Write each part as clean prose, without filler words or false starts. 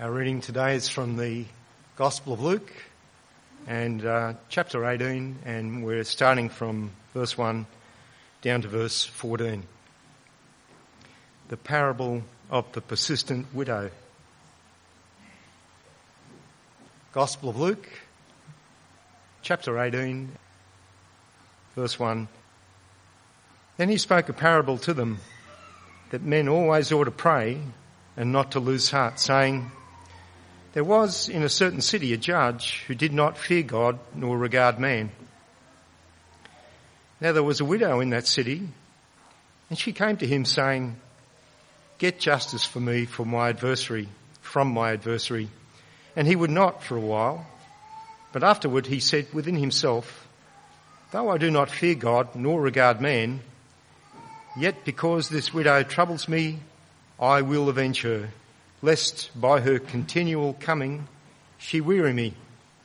Our reading today is from the Gospel of Luke and chapter 18, and we're starting from verse 1 down to verse 14. The parable of the persistent widow. Gospel of Luke, chapter 18, verse 1. Then he spoke a parable to them that men always ought to pray and not to lose heart, saying, there was in a certain city a judge who did not fear God nor regard man. Now there was a widow in that city, and she came to him saying, get justice for me from my adversary. And he would not for a while. But afterward he said within himself, though I do not fear God nor regard man, yet because this widow troubles me, I will avenge her, lest by her continual coming she weary me.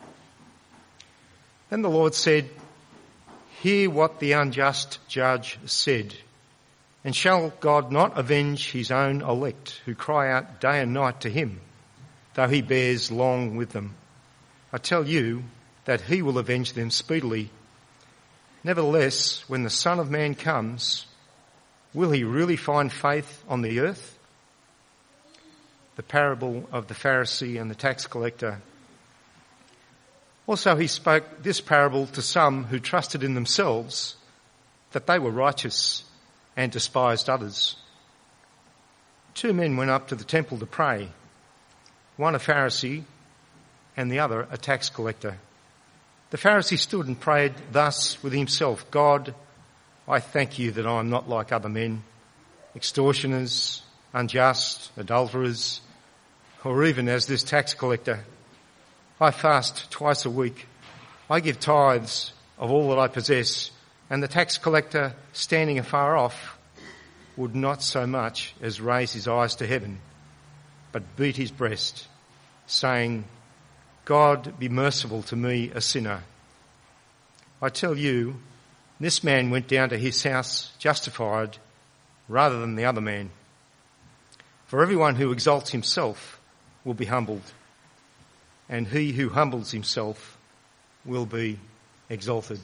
Then the Lord said, hear what the unjust judge said. And shall God not avenge his own elect, who cry out day and night to him, though he bears long with them? I tell you that he will avenge them speedily. Nevertheless, when the Son of Man comes, will he really find faith on the earth? The parable of the Pharisee and the tax collector. Also he spoke this parable to some who trusted in themselves that they were righteous and despised others. Two men went up to the temple to pray, one a Pharisee and the other a tax collector. The Pharisee stood and prayed thus with himself, God, I thank you that I am not like other men, extortioners, unjust, adulterers, or even as this tax collector. I fast twice a week. I give tithes of all that I possess. And the tax collector, standing afar off, would not so much as raise his eyes to heaven, but beat his breast, saying, God, be merciful to me, a sinner. I tell you, this man went down to his house justified rather than the other man. For everyone who exalts himself will be humbled, and he who humbles himself will be exalted.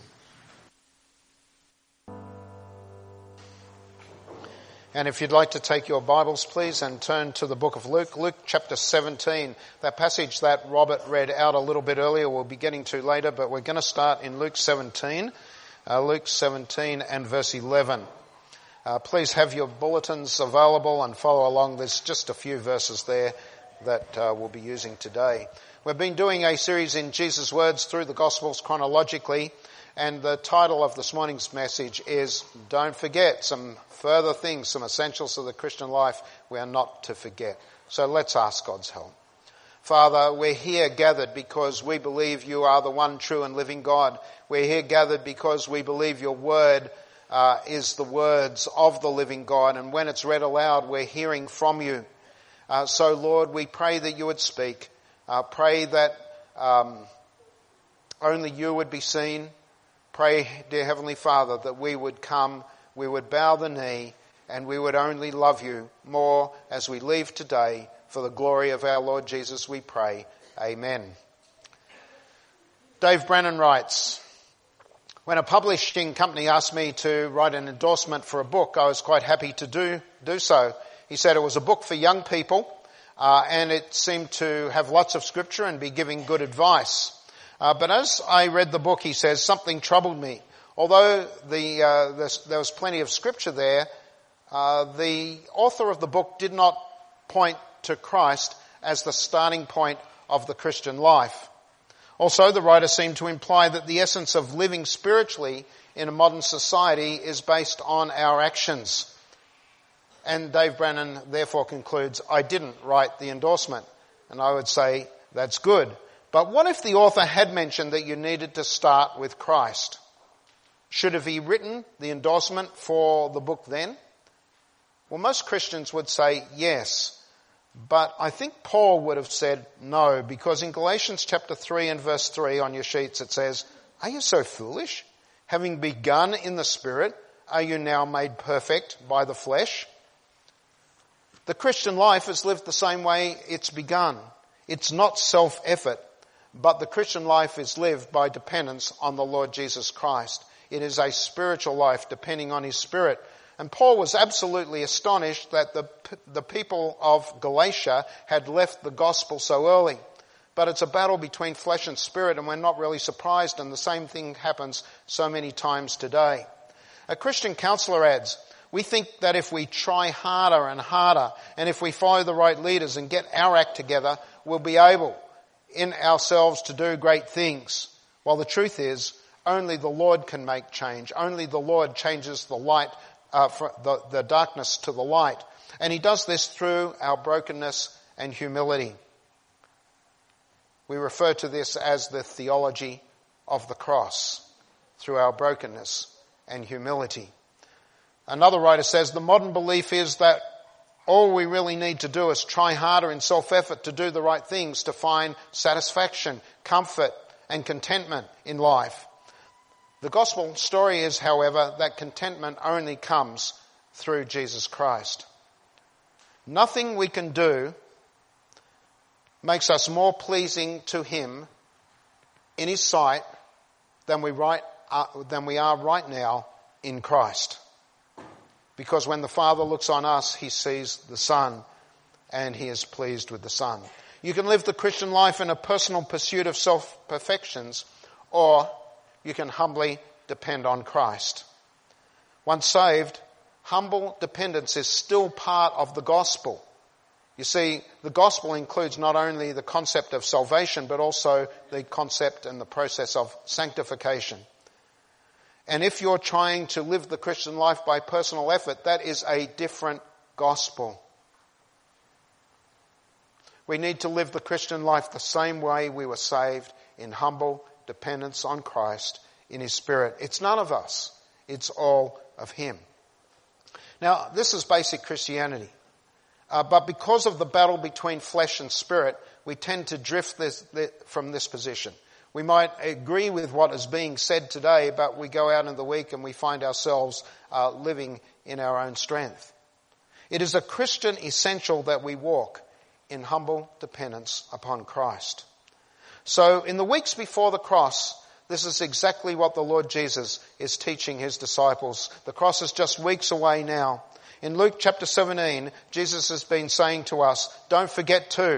And if you'd like to take your Bibles, please, and turn to the book of Luke, Luke chapter 17. That passage that Robert read out a little bit earlier we'll be getting to later, but we're going to start in Luke 17 and verse 11. Please have your bulletins available and follow along. There's just a few verses there that we'll be using today. We've been doing a series in Jesus' words through the Gospels chronologically, and the title of this morning's message is Don't Forget, some further things, some essentials of the Christian life we are not to forget. So let's ask God's help. Father, we're here gathered because we believe you are the one true and living God. We're here gathered because we believe your word is the words of the living God, and when it's read aloud, we're hearing from you. So, Lord, we pray that you would speak. Pray that only you would be seen. Pray, dear Heavenly Father, that we would come, we would bow the knee, and we would only love you more as we leave today. For the glory of our Lord Jesus, we pray. Amen. Dave Brennan writes, when a publishing company asked me to write an endorsement for a book, I was quite happy to do so. He said it was a book for young people, and it seemed to have lots of scripture and be giving good advice. But as I read the book, he says, something troubled me. Although there was plenty of scripture there, the author of the book did not point to Christ as the starting point of the Christian life. Also, the writer seemed to imply that the essence of living spiritually in a modern society is based on our actions. And Dave Brennan therefore concludes, I didn't write the endorsement. And I would say, that's good. But what if the author had mentioned that you needed to start with Christ? Should have he written the endorsement for the book then? Well, most Christians would say yes. But I think Paul would have said no, because in Galatians chapter 3 and verse 3 on your sheets it says, are you so foolish? Having begun in the Spirit, are you now made perfect by the flesh? The Christian life is lived the same way it's begun. It's not self-effort, but the Christian life is lived by dependence on the Lord Jesus Christ. It is a spiritual life depending on his Spirit. And Paul was absolutely astonished that the people of Galatia had left the gospel so early. But it's a battle between flesh and spirit, and we're not really surprised, and the same thing happens so many times today. A Christian counselor adds, we think that if we try harder and harder, and if we follow the right leaders and get our act together, we'll be able in ourselves to do great things. While the truth is, only the Lord can make change. Only the Lord changes the light, the darkness to the light. And he does this through our brokenness and humility. We refer to this as the theology of the cross, through our brokenness and humility. Another writer says the modern belief is that all we really need to do is try harder in self-effort to do the right things to find satisfaction, comfort, and contentment in life. The gospel story is, however, that contentment only comes through Jesus Christ. Nothing we can do makes us more pleasing to him in his sight than we are right now in Christ. Because when the Father looks on us, he sees the Son, and he is pleased with the Son. You can live the Christian life in a personal pursuit of self-perfections, or you can humbly depend on Christ. Once saved, humble dependence is still part of the gospel. You see, the gospel includes not only the concept of salvation, but also the concept and the process of sanctification. And if you're trying to live the Christian life by personal effort, that is a different gospel. We need to live the Christian life the same way we were saved, in humble dependence on Christ, in his Spirit. It's none of us. It's all of him. Now, this is basic Christianity. But because of the battle between flesh and spirit, we tend to drift from this position. We might agree with what is being said today, but we go out in the week and we find ourselves living in our own strength. It is a Christian essential that we walk in humble dependence upon Christ. So in the weeks before the cross, this is exactly what the Lord Jesus is teaching his disciples. The cross is just weeks away now. In Luke chapter 17, Jesus has been saying to us, don't forget to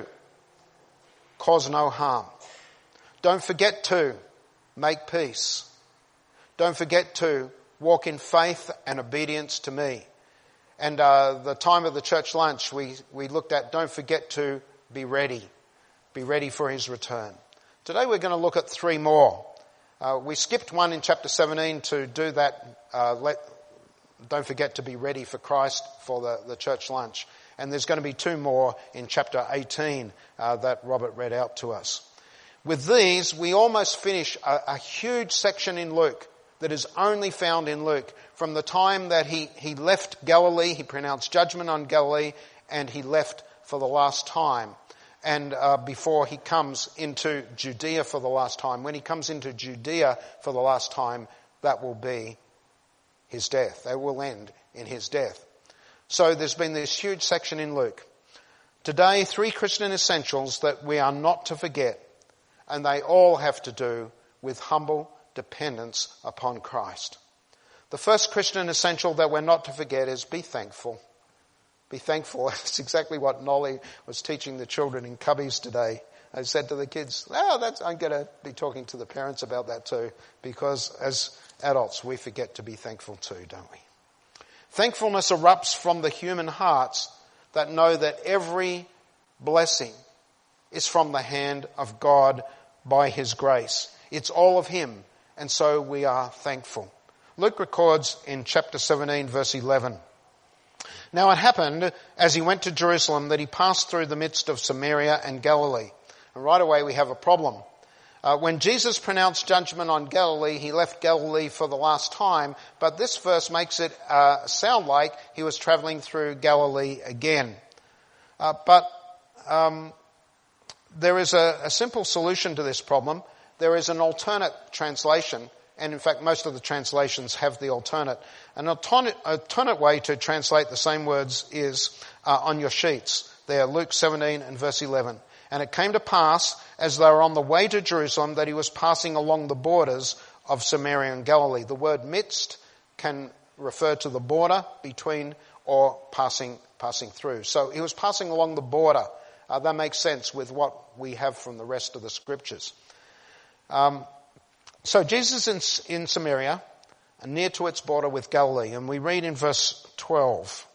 cause no harm. Don't forget to make peace. Don't forget to walk in faith and obedience to me. And the time of the church lunch, we looked at don't forget to be ready. Be ready for his return. Today we're going to look at three more. We skipped one in chapter 17 to do that. Don't forget to be ready for Christ for the church lunch. And there's going to be two more in chapter 18 that Robert read out to us. With these, we almost finish a huge section in Luke that is only found in Luke. From the time that he left Galilee, he pronounced judgment on Galilee, and he left for the last time. And before he comes into Judea for the last time. When he comes into Judea for the last time, that will be his death. That will end in his death. So there's been this huge section in Luke. Today, three Christian essentials that we are not to forget, and they all have to do with humble dependence upon Christ. The first Christian essential that we're not to forget is be thankful. Be thankful. That's exactly what Nolly was teaching the children in Cubbies today. I said to the kids, I'm going to be talking to the parents about that too, because as adults we forget to be thankful too, don't we? Thankfulness erupts from the human hearts that know that every blessing is from the hand of God by his grace. It's all of him, and so we are thankful. Luke records in chapter 17, verse 11, Now it happened, as he went to Jerusalem, that he passed through the midst of Samaria and Galilee. And right away we have a problem. When Jesus pronounced judgment on Galilee, he left Galilee for the last time, but this verse makes it sound like he was travelling through Galilee again. But there is a simple solution to this problem. There is an alternate translation, and in fact most of the translations have the alternate. An alternate way to translate the same words is on your sheets. There, Luke 17 and verse 11. And it came to pass, as they were on the way to Jerusalem, that he was passing along the borders of Samaria and Galilee. The word midst can refer to the border between or passing through. So he was passing along the border. That makes sense with what we have from the rest of the scriptures. So Jesus is in Samaria, near to its border with Galilee, and we read in verse 12.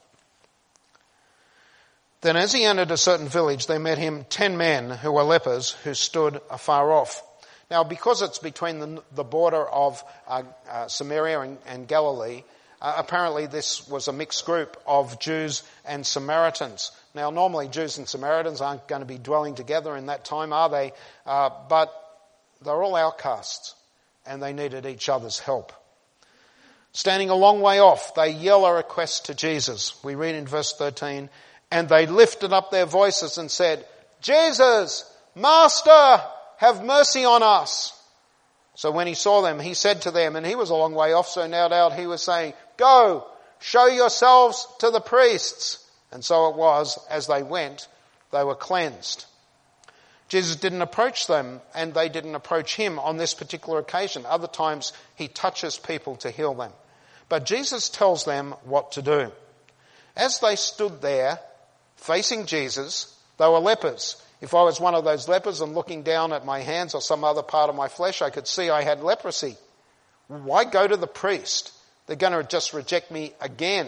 Then as he entered a certain village, they met him 10 men who were lepers, who stood afar off. Now, because it's between the border of Samaria and Galilee, apparently this was a mixed group of Jews and Samaritans. Now, normally Jews and Samaritans aren't going to be dwelling together in that time, are they? But they're all outcasts, and they needed each other's help. Standing a long way off, they yell a request to Jesus. We read in verse 13, and they lifted up their voices and said, Jesus, Master, have mercy on us. So when he saw them, he said to them, and he was a long way off, so no doubt he was saying, Go, show yourselves to the priests. And so it was, as they went, they were cleansed. Jesus didn't approach them, and they didn't approach him on this particular occasion. Other times he touches people to heal them. But Jesus tells them what to do. As they stood there, facing Jesus, they were lepers. If I was one of those lepers and looking down at my hands or some other part of my flesh, I could see I had leprosy. Why go to the priest? They're going to just reject me again.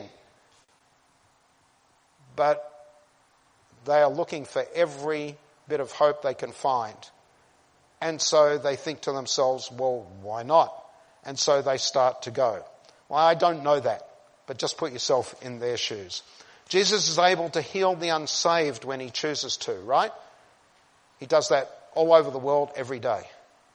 But they are looking for every bit of hope they can find. And so they think to themselves, well, why not? And so they start to go. Well, I don't know that, but just put yourself in their shoes. Jesus is able to heal the unsaved when he chooses to, right? He does that all over the world every day.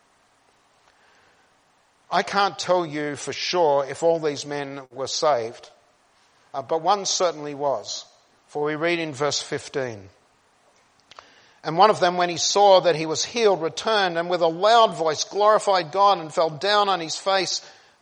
I can't tell you for sure if all these men were saved, but one certainly was. For we read in verse 15. And one of them, when he saw that he was healed, returned and with a loud voice glorified God and fell down on his face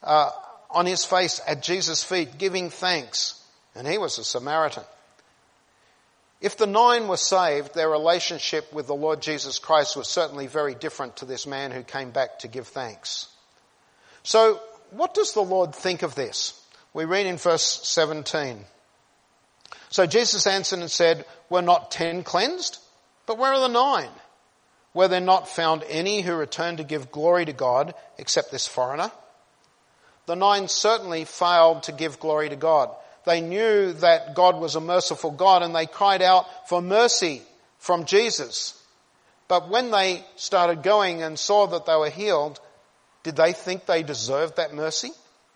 at Jesus' feet, giving thanks. And he was a Samaritan. If the 9 were saved, their relationship with the Lord Jesus Christ was certainly very different to this man who came back to give thanks. So, what does the Lord think of this? We read in verse 17. So Jesus answered and said, Were not 10 cleansed? But where are the 9? Were there not found any who returned to give glory to God except this foreigner? The 9 certainly failed to give glory to God. They knew that God was a merciful God and they cried out for mercy from Jesus. But when they started going and saw that they were healed, did they think they deserved that mercy?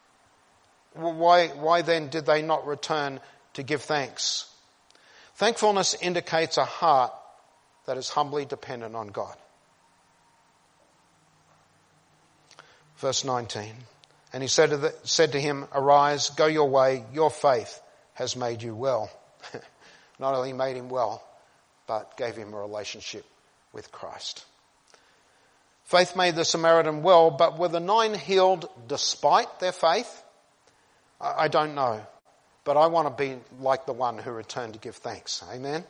Why then did they not return to give thanks? Thankfulness indicates a heart that is humbly dependent on God. Verse 19. And he said to him, Arise, go your way, your faith has made you well. Not only made him well, but gave him a relationship with Christ. Faith made the Samaritan well, but were the 9 healed despite their faith? I don't know, but I want to be like the one who returned to give thanks. Amen?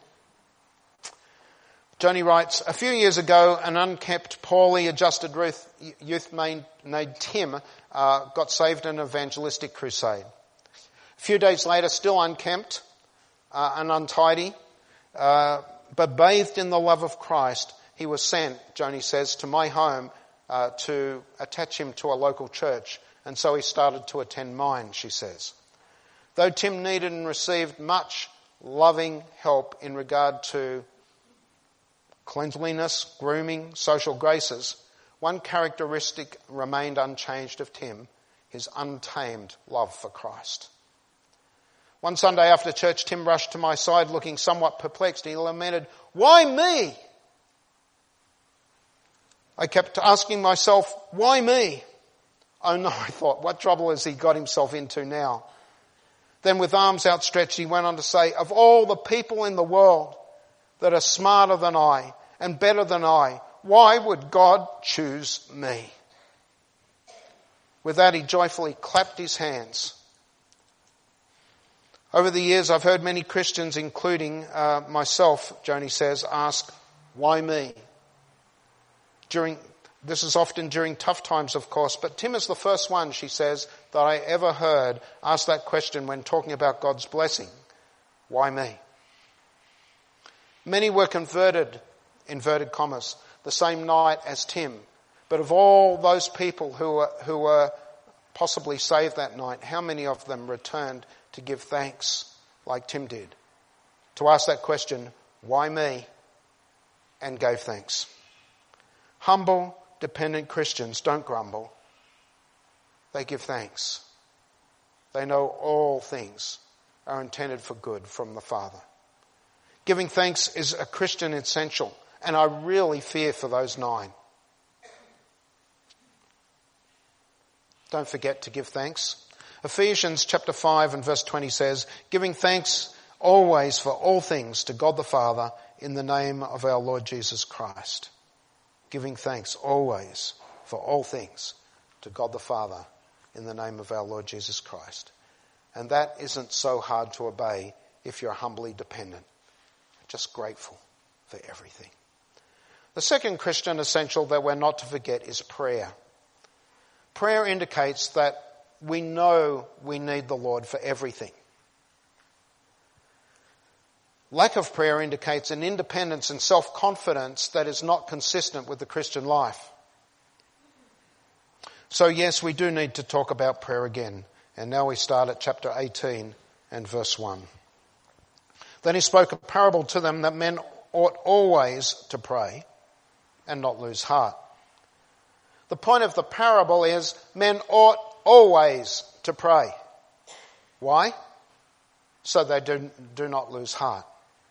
Joni writes, a few years ago, an unkept, poorly adjusted youth named Tim got saved in an evangelistic crusade. A few days later, still unkempt and untidy, but bathed in the love of Christ, he was sent, Joni says, to my home to attach him to a local church. And so he started to attend mine, she says. Though Tim needed and received much loving help in regard to cleanliness, grooming, social graces, one characteristic remained unchanged of Tim, his untamed love for Christ. One Sunday after church, Tim rushed to my side looking somewhat perplexed. He lamented, "Why me?" I kept asking myself, why me? Oh no, I thought, what trouble has he got himself into now? Then with arms outstretched, he went on to say, of all the people in the world that are smarter than I and better than I, why would God choose me? With that, he joyfully clapped his hands. Over the years, I've heard many Christians, including myself, Joni says, ask, Why me? This is often during tough times, of course, but Tim is the first one, she says, that I ever heard ask that question when talking about God's blessing. Why me? Many were converted, inverted commas, the same night as Tim. But of all those people who were possibly saved that night, how many of them returned to give thanks like Tim did? To ask that question, why me? And gave thanks. Humble, dependent Christians don't grumble. They give thanks. They know all things are intended for good from the Father. Giving thanks is a Christian essential, and I really fear for those 9. Don't forget to give thanks. Ephesians chapter 5 and verse 20 says, giving thanks always for all things to God the Father in the name of our Lord Jesus Christ. Giving thanks always for all things to God the Father in the name of our Lord Jesus Christ. And that isn't so hard to obey if you're humbly dependent. Just grateful for everything. The second Christian essential that we're not to forget is prayer. Prayer indicates that we know we need the Lord for everything. Lack of prayer indicates an independence and self-confidence that is not consistent with the Christian life. So yes, we do need to talk about prayer again. And now we start at chapter 18 and verse 1. Then he spoke a parable to them that men ought always to pray and not lose heart. The point of the parable is men ought always to pray. Why? So they do not lose heart.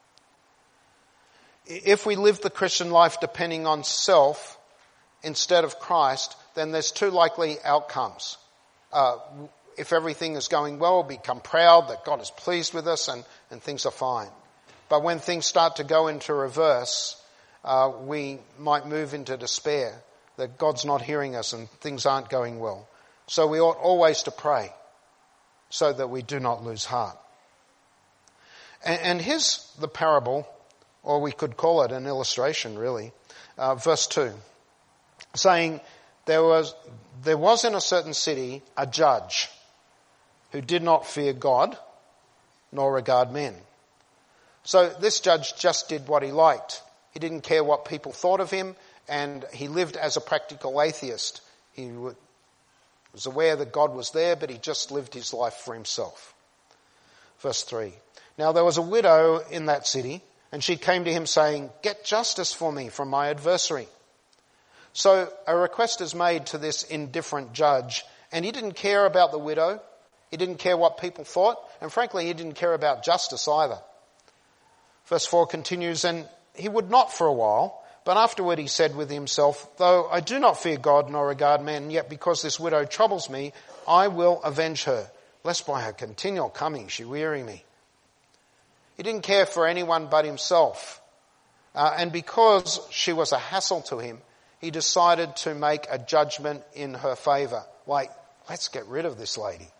If we live the Christian life depending on self instead of Christ, then there's 2 likely outcomes. If everything is going well, we become proud that God is pleased with us and things are fine. But when things start to go into reverse, we might move into despair that God's not hearing us and things aren't going well. So we ought always to pray so that we do not lose heart. And here's the parable, or we could call it an illustration really. Verse 2, saying, there was in a certain city a judge who did not fear God nor regard men. So this judge just did what he liked. He didn't care what people thought of him, and he lived as a practical atheist. He was aware that God was there, but he just lived his life for himself. Verse 3. Now there was a widow in that city, and she came to him saying, get justice for me from my adversary. So a request is made to this indifferent judge, and he didn't care about the widow. He didn't care what people thought, and frankly he didn't care about justice either. Verse 4 continues, and he would not for a while, but afterward he said with himself, though I do not fear God nor regard men, yet because this widow troubles me, I will avenge her, lest by her continual coming she weary me. He didn't care for anyone but himself. And because she was a hassle to him, he decided to make a judgment in her favour. Like, let's get rid of this lady.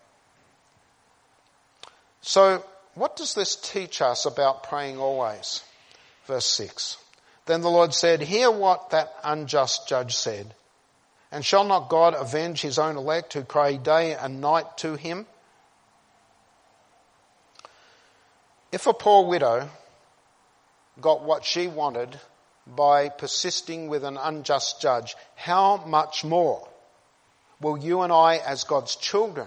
So, what does this teach us about praying always? Verse 6. Then the Lord said, hear what that unjust judge said. And shall not God avenge his own elect who cry day and night to him? If a poor widow got what she wanted by persisting with an unjust judge, how much more will you and I, as God's children,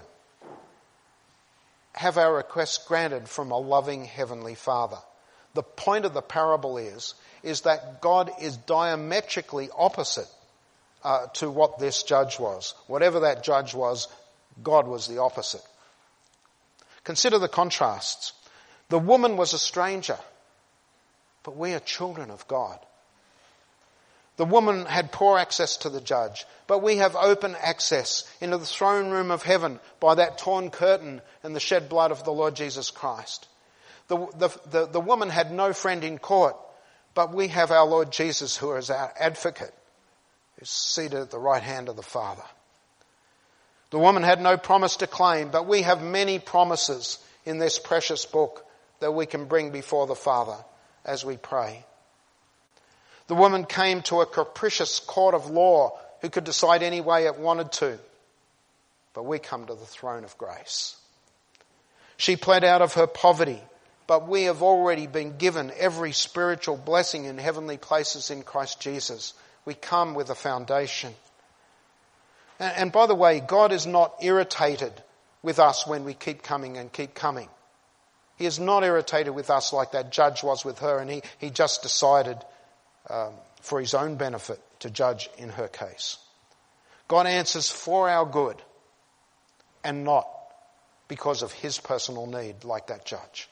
have our requests granted from a loving Heavenly Father? The point of the parable is that God is diametrically opposite to what this judge was. Whatever that judge was, God was the opposite. Consider the contrasts. The woman was a stranger, but we are children of God. The woman had poor access to the judge, but we have open access into the throne room of heaven by that torn curtain and the shed blood of the Lord Jesus Christ. The woman had no friend in court, but we have our Lord Jesus, who is our advocate, who's seated at the right hand of the Father. The woman had no promise to claim, but we have many promises in this precious book that we can bring before the Father as we pray. The woman came to a capricious court of law who could decide any way it wanted to. But we come to the throne of grace. She pled out of her poverty, but we have already been given every spiritual blessing in heavenly places in Christ Jesus. We come with a foundation. And by the way, God is not irritated with us when we keep coming and keep coming. He is not irritated with us like that judge was with her, and he just decided for his own benefit to judge in her case. God answers for our good and not because of his personal need like that judge.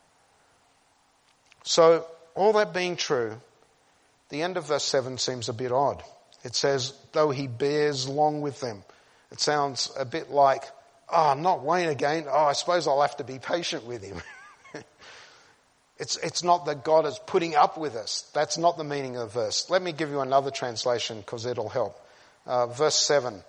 So, all that being true, the end of verse 7 seems a bit odd. It says, though he bears long with them. It sounds a bit like, not Wayne again. I suppose I'll have to be patient with him. It's not that God is putting up with us. That's not the meaning of the verse. Let me give you another translation because it'll help. Verse 7.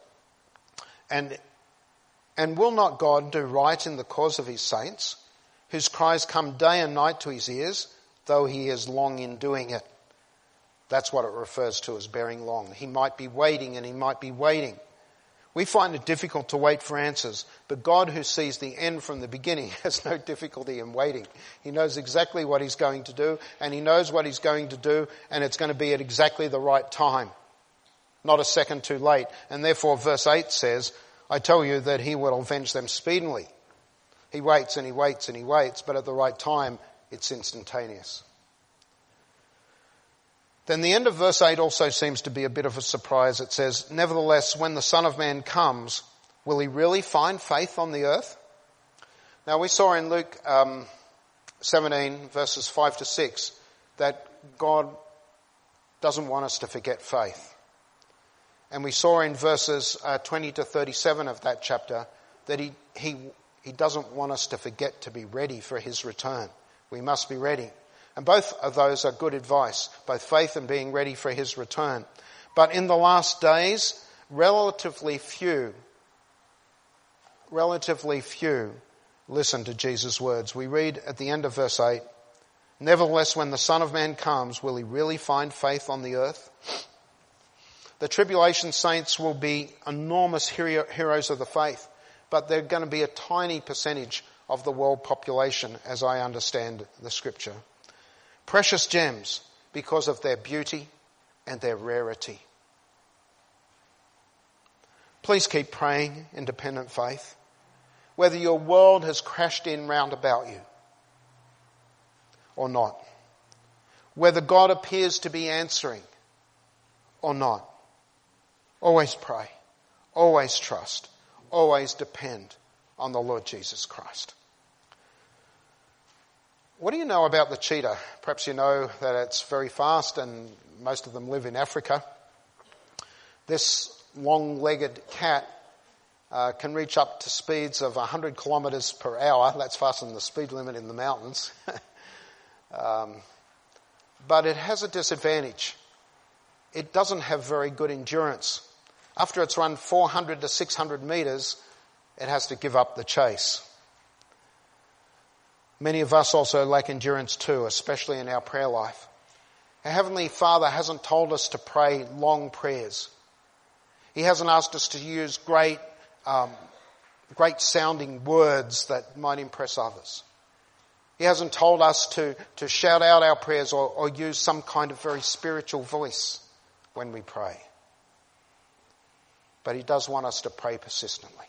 And will not God do right in the cause of his saints, whose cries come day and night to his ears, though he is long in doing it? That's what it refers to as bearing long. He might be waiting and he might be waiting. We find it difficult to wait for answers, but God, who sees the end from the beginning, has no difficulty in waiting. He knows exactly what he's going to do, and he knows what he's going to do, and it's going to be at exactly the right time, not a second too late. And therefore verse 8 says, I tell you that he will avenge them speedily. He waits and he waits and he waits, but at the right time it's instantaneous. Then the end of verse 8 also seems to be a bit of a surprise. It says, nevertheless, when the Son of Man comes, will he really find faith on the earth? Now we saw in Luke 17 verses 5 to 6 that God doesn't want us to forget faith. And we saw in verses 20 to 37 of that chapter that he doesn't want us to forget to be ready for his return. We must be ready. And both of those are good advice, both faith and being ready for his return. But in the last days, relatively few listen to Jesus' words. We read at the end of verse 8, nevertheless, when the Son of Man comes, will he really find faith on the earth? The tribulation saints will be enormous heroes of the faith, but they're going to be a tiny percentage of the world population, as I understand the scripture. Precious gems because of their beauty and their rarity. Please keep praying independent faith, whether your world has crashed in round about you or not, whether God appears to be answering or not. Always pray, always trust, always depend on the Lord Jesus Christ. What do you know about the cheetah? Perhaps you know that it's very fast and most of them live in Africa. This long-legged cat can reach up to speeds of 100 kilometres per hour. That's faster than the speed limit in the mountains. But it has a disadvantage. It doesn't have very good endurance. After it's run 400 to 600 metres, it has to give up the chase. Many of us also lack endurance too, especially in our prayer life. Our Heavenly Father hasn't told us to pray long prayers. He hasn't asked us to use great sounding words that might impress others. He hasn't told us to shout out our prayers or use some kind of very spiritual voice when we pray. But he does want us to pray persistently.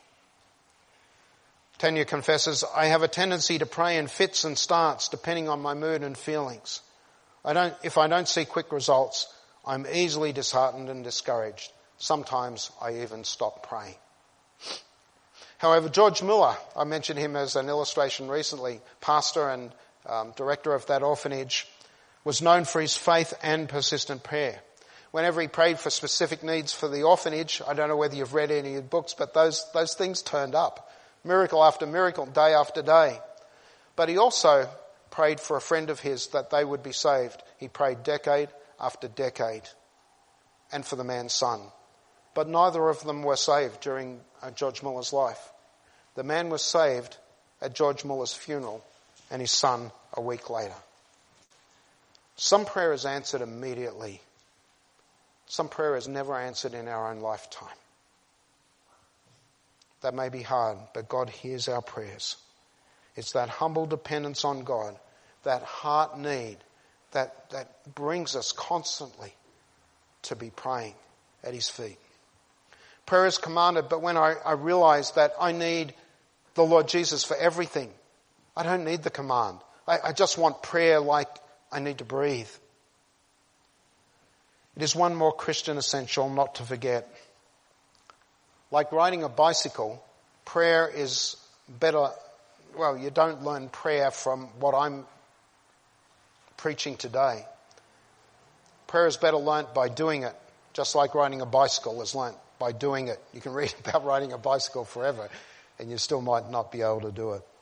Tanya confesses, I have a tendency to pray in fits and starts depending on my mood and feelings. If I don't see quick results, I'm easily disheartened and discouraged. Sometimes I even stop praying. However, George Muller, I mentioned him as an illustration recently, pastor and director of that orphanage, was known for his faith and persistent prayer. Whenever he prayed for specific needs for the orphanage, I don't know whether you've read any of the books, but those things turned up. Miracle after miracle, day after day. But he also prayed for a friend of his that they would be saved. He prayed decade after decade. And for the man's son. But neither of them were saved during George Muller's life. The man was saved at George Muller's funeral and his son a week later. Some prayer is answered immediately. Some prayer is never answered in our own lifetime. That may be hard, but God hears our prayers. It's that humble dependence on God, that heart need, that brings us constantly to be praying at His feet. Prayer is commanded, but when I realize that I need the Lord Jesus for everything, I don't need the command. I just want prayer like I need to breathe. It is one more Christian essential not to forget. Like riding a bicycle, prayer is better. Well, you don't learn prayer from what I'm preaching today. Prayer is better learnt by doing it, just like riding a bicycle is learnt by doing it. You can read about riding a bicycle forever and you still might not be able to do it.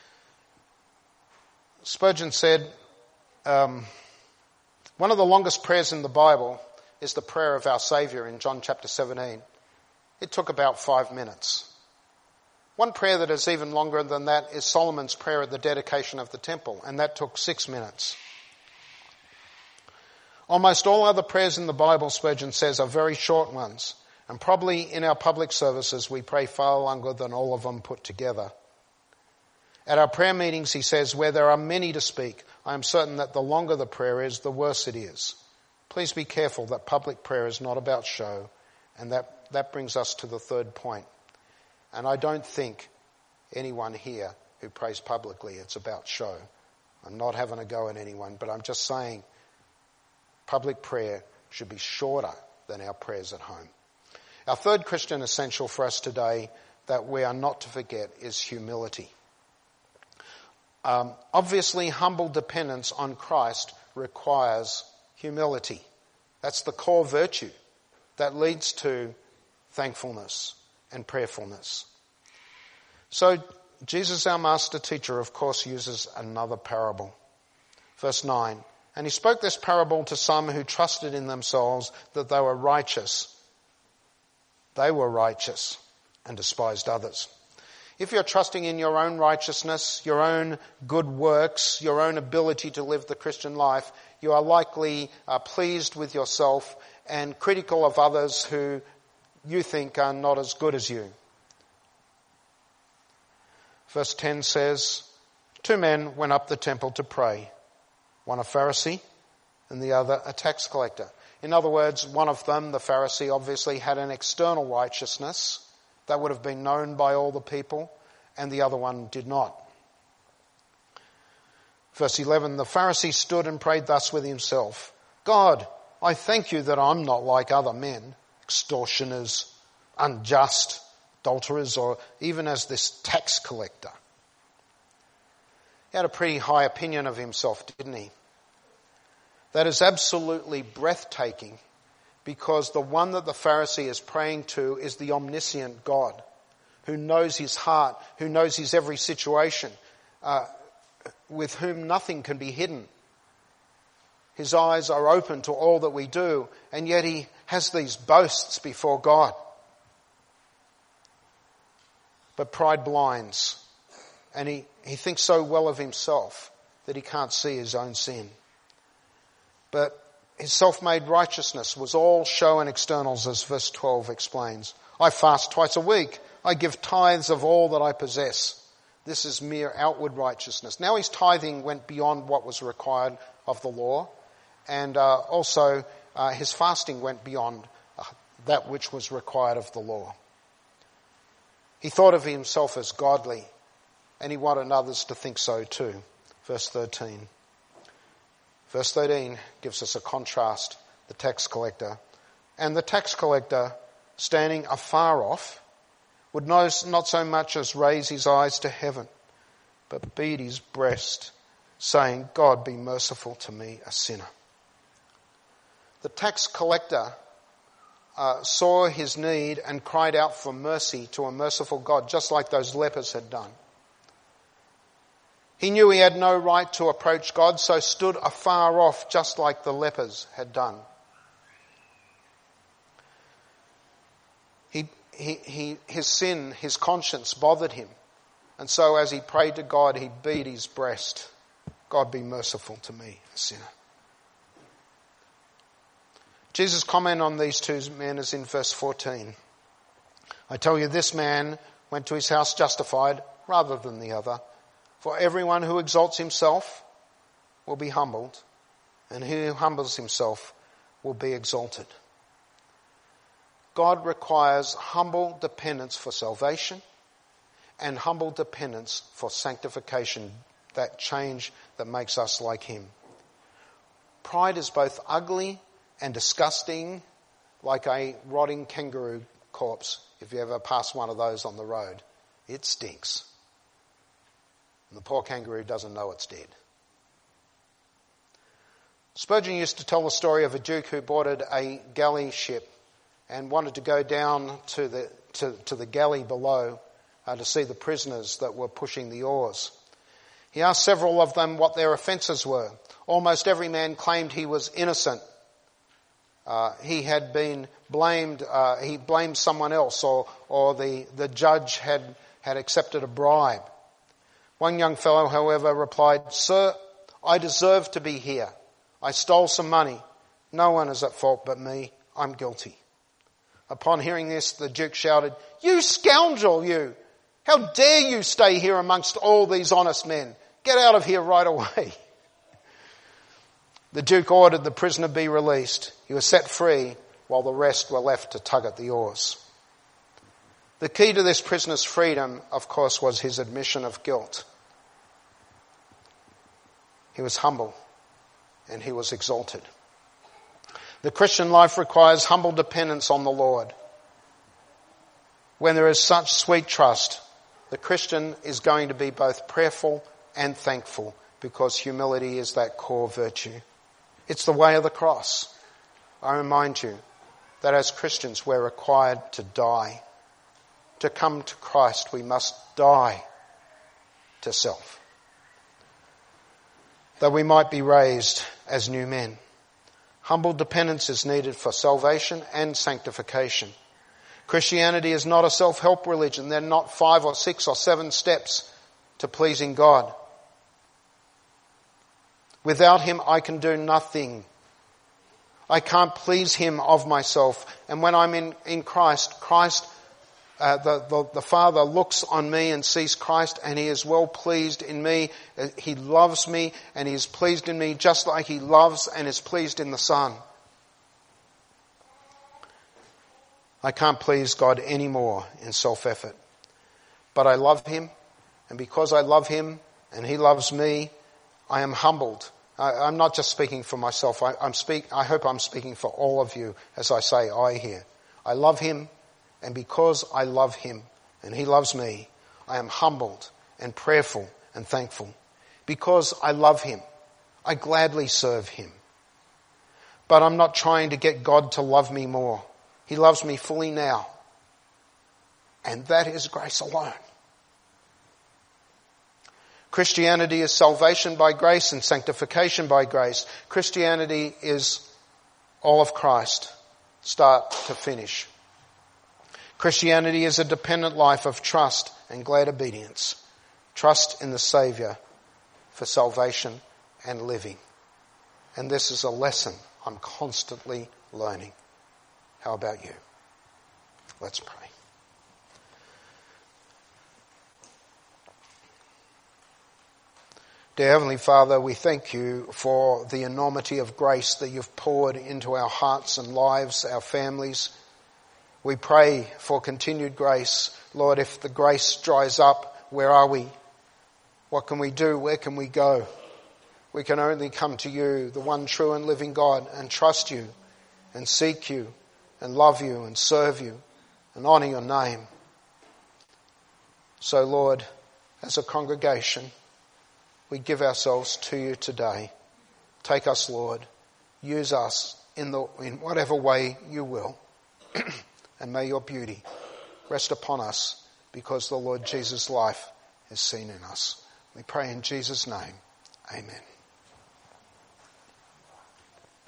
Spurgeon said, one of the longest prayers in the Bible is the prayer of our Saviour in John chapter 17. It took about 5 minutes. One prayer that is even longer than that is Solomon's prayer at the dedication of the temple, and that took 6 minutes. Almost all other prayers in the Bible, Spurgeon says, are very short ones, and probably in our public services we pray far longer than all of them put together. At our prayer meetings, he says, where there are many to speak, I am certain that the longer the prayer is, the worse it is. Please be careful that public prayer is not about show, and that brings us to the third point. And I don't think anyone here who prays publicly, it's about show. I'm not having a go at anyone, but I'm just saying public prayer should be shorter than our prayers at home. Our third Christian essential for us today that we are not to forget is humility. Obviously, humble dependence on Christ requires humility. That's the core virtue that leads to thankfulness and prayerfulness. So Jesus, our master teacher, of course, uses another parable. Verse 9, and he spoke this parable to some who trusted in themselves that they were righteous. They were righteous and despised others. If you're trusting in your own righteousness, your own good works, your own ability to live the Christian life, you are likely pleased with yourself and critical of others who you think are not as good as you. Verse 10 says, 2 men went up the temple to pray, one a Pharisee and the other a tax collector. In other words, one of them, the Pharisee, obviously had an external righteousness that would have been known by all the people, and the other one did not. Verse 11, the Pharisee stood and prayed thus with himself, God, I thank you that I'm not like other men, extortioners, unjust, adulterers, or even as this tax collector. He had a pretty high opinion of himself, didn't he? That is absolutely breathtaking, because the one that the Pharisee is praying to is the omniscient God, who knows his heart, who knows his every situation, with whom nothing can be hidden. His eyes are open to all that we do, and yet he has these boasts before God. But pride blinds, and he thinks so well of himself that he can't see his own sin. But his self-made righteousness was all show and externals, as verse 12 explains. I fast twice a week. I give tithes of all that I possess. This is mere outward righteousness. Now his tithing went beyond what was required of the law, and also his fasting went beyond that which was required of the law. He thought of himself as godly, and he wanted others to think so too. Verse 13. Verse 13 gives us a contrast, the tax collector. And the tax collector, standing afar off, would not so much as raise his eyes to heaven, but beat his breast, saying, God, be merciful to me, a sinner. The tax collector saw his need and cried out for mercy to a merciful God, just like those lepers had done. He knew he had no right to approach God, so stood afar off, just like the lepers had done. His sin, his conscience bothered him. And so as he prayed to God, he beat his breast. God, be merciful to me, a sinner. Jesus' comment on these two men is in verse 14. I tell you, this man went to his house justified rather than the other. For everyone who exalts himself will be humbled, and he who humbles himself will be exalted. God requires humble dependence for salvation and humble dependence for sanctification, that change that makes us like him. Pride is both ugly and disgusting, like a rotting kangaroo corpse. If you ever pass one of those on the road, it stinks. And the poor kangaroo doesn't know it's dead. Spurgeon used to tell the story of a duke who boarded a galley ship and wanted to go down to the galley below to see the prisoners that were pushing the oars. He asked several of them what their offences were. Almost every man claimed he was innocent. He had been blamed, he blamed someone else, or the judge had accepted a bribe. One young fellow, however, replied, "Sir, I deserve to be here. I stole some money. No one is at fault but me. I'm guilty." Upon hearing this, the Duke shouted, "You scoundrel, you! How dare you stay here amongst all these honest men? Get out of here right away." The Duke ordered the prisoner be released. He was set free while the rest were left to tug at the oars. The key to this prisoner's freedom, of course, was his admission of guilt. He was humble and he was exalted. The Christian life requires humble dependence on the Lord. When there is such sweet trust, the Christian is going to be both prayerful and thankful, because humility is that core virtue. It's the way of the cross. I remind you that as Christians we're required to die. To come to Christ we must die to self, that we might be raised as new men. Humble dependence is needed for salvation and sanctification. Christianity is not a self-help religion. There are not 5 or 6 or 7 steps to pleasing God. Without him I can do nothing. I can't please him of myself. And when I'm in Christ, the Father looks on me and sees Christ, and he is well pleased in me. He loves me and he is pleased in me just like he loves and is pleased in the Son. I can't please God anymore in self-effort. But I love him, and because I love him and he loves me, I am humbled. I'm not just speaking for myself. I hope I'm speaking for all of you as I say I here. I love him, and because I love him and he loves me, I am humbled and prayerful and thankful. Because I love him, I gladly serve him. But I'm not trying to get God to love me more. He loves me fully now. And that is grace alone. Christianity is salvation by grace and sanctification by grace. Christianity is all of Christ, start to finish. Christianity is a dependent life of trust and glad obedience. Trust in the Saviour for salvation and living. And this is a lesson I'm constantly learning. How about you? Let's pray. Dear Heavenly Father, we thank you for the enormity of grace that you've poured into our hearts and lives, our families. We pray for continued grace. Lord, if the grace dries up, where are we? What can we do? Where can we go? We can only come to you, the one true and living God, and trust you and seek you and love you and serve you and honour your name. So Lord, as a congregation, we give ourselves to you today. Take us, Lord. Use us in whatever way you will. And may your beauty rest upon us, because the Lord Jesus' life is seen in us. We pray in Jesus' name. Amen.